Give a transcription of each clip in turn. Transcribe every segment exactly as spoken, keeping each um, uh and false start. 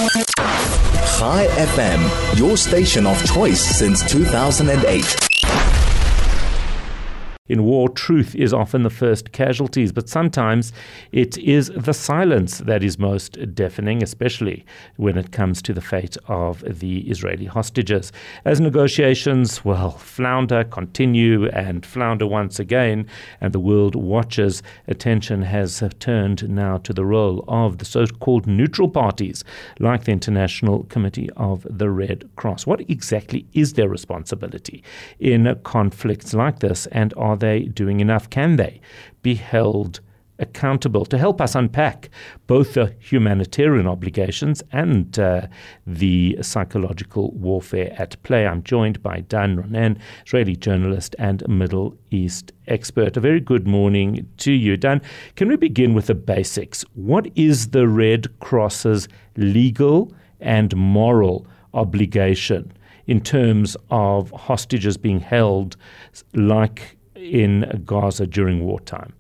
Chai F M, your station of choice since two thousand eight. In war, truth is often the first casualties, but sometimes it is the silence that is most deafening, especially when it comes to the fate of the Israeli hostages. As negotiations, well, flounder, continue and flounder once again, and the world watches, attention has turned now to the role of the so-called neutral parties, like the International Committee of the Red Cross. What exactly is their responsibility in conflicts like this, and are they doing enough? Can they be held accountable? To help us unpack both the humanitarian obligations and uh, the psychological warfare at play, I'm joined by Dan Ronen, Israeli journalist and Middle East expert. A very good morning to you. Dan, can we begin with the basics? What is the Red Cross's legal and moral obligation in terms of hostages being held like in Gaza during wartime?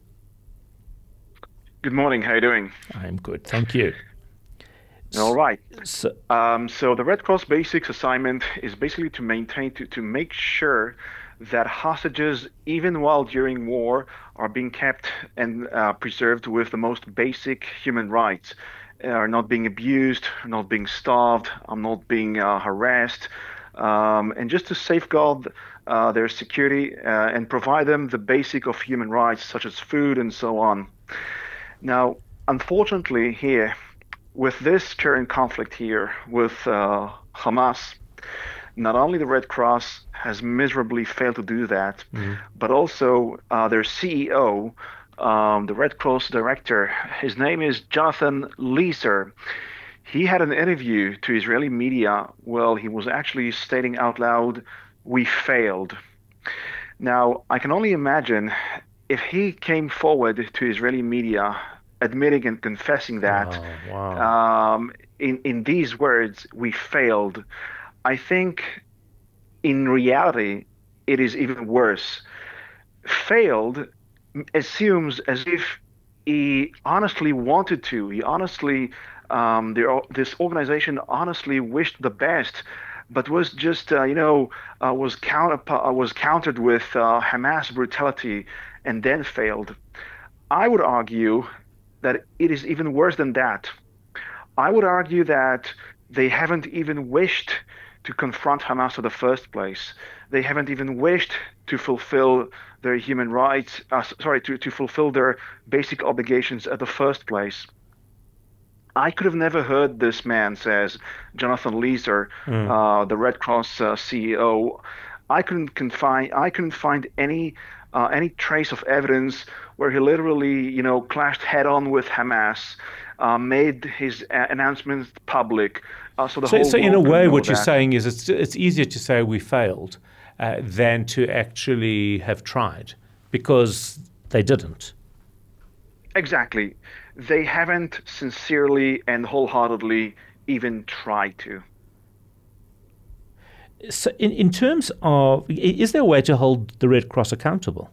Good morning. How are you doing? I'm good, thank you. All right. So, um, so the Red Cross basics assignment is basically to maintain, to, to make sure that hostages, even while during war, are being kept and uh, preserved with the most basic human rights, are not being abused, are not being starved, are not being uh, harassed, um, and just to safeguard uh, their security uh, and provide them the basic of human rights, such as food and so on. Now, unfortunately here, with this current conflict here with uh, Hamas, not only the Red Cross has miserably failed to do that, mm-hmm. but also uh, their C E O, um, the Red Cross director, his name is Jonathan Lieser. He had an interview to Israeli media where he was actually stating out loud, "We failed." Now, I can only imagine if he came forward to Israeli media admitting and confessing that oh, wow. um, in, in these words, "We failed," I think in reality, it is even worse. Failed assumes as if he honestly wanted to, he honestly, um, this organization honestly wished the best, but was just, uh, you know, uh, was, counter, uh, was countered with uh, Hamas brutality and then failed. I would argue that it is even worse than that. I would argue that they haven't even wished to confront Hamas in the first place. They haven't even wished to fulfill their human rights, uh, sorry, to, to fulfill their basic obligations at the first place. I could have never heard this man, says Jonathan Lieser, mm. uh, the Red Cross uh, C E O. I couldn't find, I couldn't find any uh, any trace of evidence where he literally, you know, clashed head-on with Hamas, uh, made his uh, announcements public. Uh, so the so, whole so in a way, what that. you're saying is it's it's easier to say we failed uh, than to actually have tried, because they didn't. Exactly. They haven't sincerely and wholeheartedly even tried to. So in, in terms of, is there a way to hold the Red Cross accountable?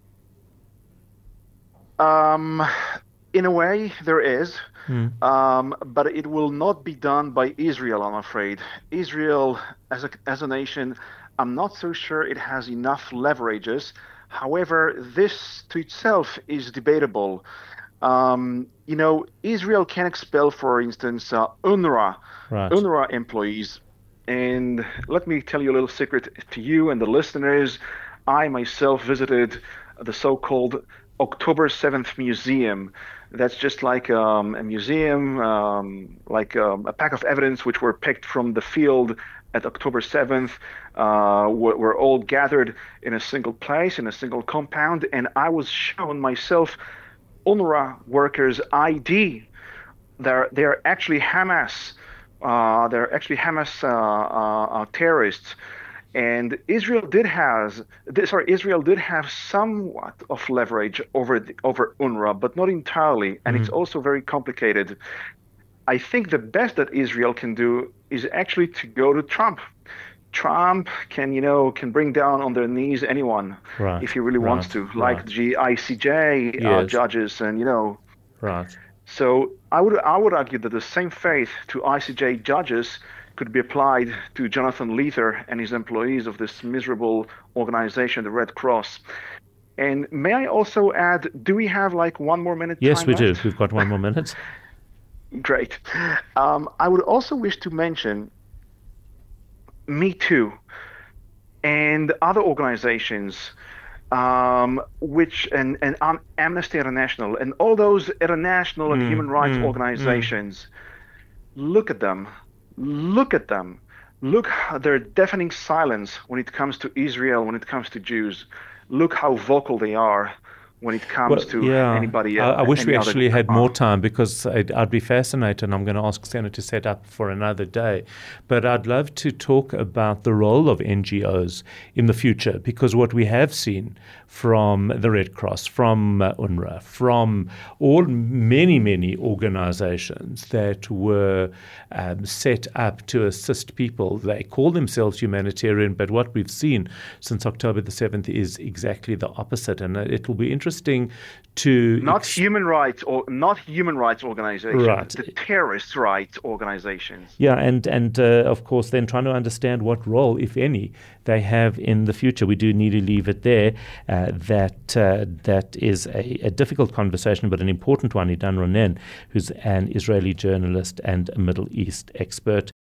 Um, in a way, there is. Mm. Um, but it will not be done by Israel, I'm afraid. Israel, as a, as a nation, I'm not so sure it has enough leverages. However, this to itself is debatable. Um, you know, Israel can expel, for instance, uh, UNRWA, right. UNRWA employees. And let me tell you a little secret to you and the listeners. I myself visited the so-called October seventh Museum. That's just like um, a museum, um, like um, a pack of evidence which were picked from the field at October seventh. Uh, we're, we're all gathered in a single place, in a single compound, and I was shown myself UNRWA workers' I D. They're, they're actually Hamas. Uh, they're actually Hamas uh, uh, uh, terrorists. And Israel did has, sorry, Israel did have somewhat of leverage over the, over UNRWA, but not entirely, and mm-hmm. it's also very complicated. I think the best that Israel can do is actually to go to Trump. Trump can, you know, can bring down on their knees anyone right. if he really right. wants to, like right. the I C J yes. uh, judges, and you know. Right. So I would I would argue that the same fate to I C J judges could be applied to Jonathan Leather and his employees of this miserable organization, the Red Cross. And may I also add, do we have like one more minute? Yes, time we left? do. We've got one more minute. Great. Um, I would also wish to mention Me Too and other organizations, um, which and, and um, Amnesty International and all those international and mm, human rights mm, organizations. Mm. Look at them. Look at them. Look how their deafening silence when it comes to Israel, when it comes to Jews. Look how vocal they are when it comes well, to yeah. anybody else. I, I wish we other, actually had uh, more time, because I'd, I'd be fascinated, and I'm going to ask Senna to set up for another day. But I'd love to talk about the role of N G Os in the future, because what we have seen from the Red Cross, from uh, UNRWA, from all many, many organizations that were um, set up to assist people, they call themselves humanitarian, but what we've seen since October the seventh is exactly the opposite. And it will be interesting to not ex- human rights or not human rights organizations, right. the terrorist rights organizations. Yeah, and and uh, of course, then trying to understand what role, if any, they have in the future. We do need to leave it there. Uh, that uh, that is a, a difficult conversation, but an important one. Idan Ronen, who's an Israeli journalist and a Middle East expert.